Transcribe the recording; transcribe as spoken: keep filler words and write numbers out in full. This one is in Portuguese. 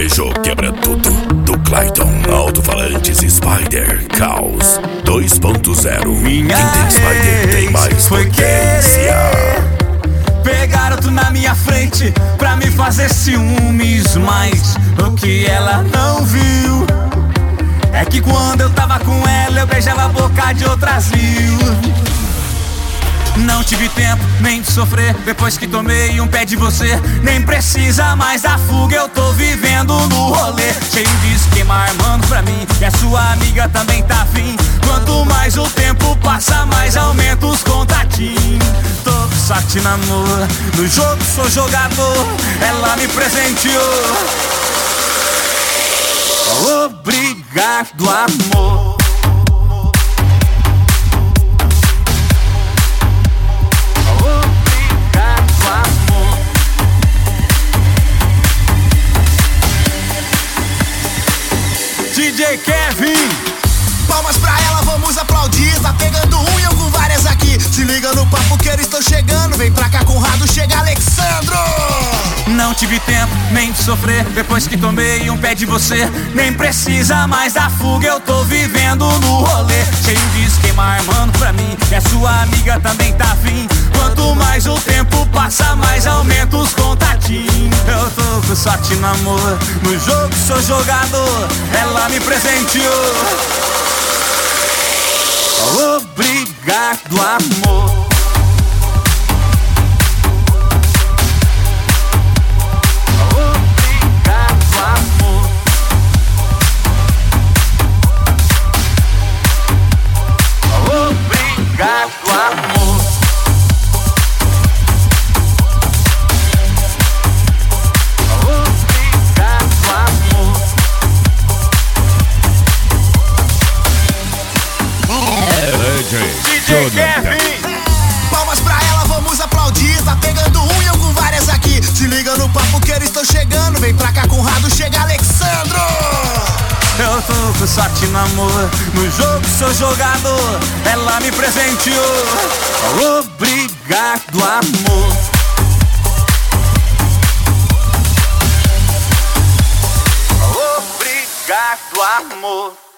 Beijou, quebra tudo. Do Clayton, alto-falantes Spider Caos dois ponto zero. Minha Quem tem Spider tem mais foi potência. Pegaram tu na minha frente pra me fazer ciúmes, mas o que ela não viu é que quando eu tava com ela eu beijava a boca de outras mil. Não tive tempo nem de sofrer depois que tomei um pé de você. Nem precisa mais da fuga, eu tô vivendo no rolê. Cheio de esquema armando pra mim, e a sua amiga também tá afim. Quanto mais o tempo passa, mais aumenta os contatinhos. Tô com sorte na amor, no jogo sou jogador. Ela me presenteou. Obrigado, amor. D J Kevin, palmas pra ela, vamos aplaudir. Tá pegando um e eu com várias aqui. Se liga no papo que eles estão chegando. Vem pra cá, Conrado, chega Alexandro. Não tive tempo nem de sofrer depois que tomei um pé de você. Nem precisa mais da fuga, eu tô vivendo no rolê. Cheio de esquema armando pra mim, e a sua amiga também tá afim. Quanto mais o tempo passa, mais aumenta os contatinhos. Eu tô com sorte no amor, no jogo sou jogador. Ela me presenteou. Obrigado, amor. Obrigado, amor. Obrigado, amor. D J Kevin, palmas pra ela, vamos aplaudir. Tá pegando um e eu com várias aqui. Se liga no papo que eles estão chegando. Vem pra cá, Conrado, chega Alexandro. Eu tô com sorte no amor, no jogo sou jogador. Ela me presenteou. Obrigado, amor. Obrigado, amor.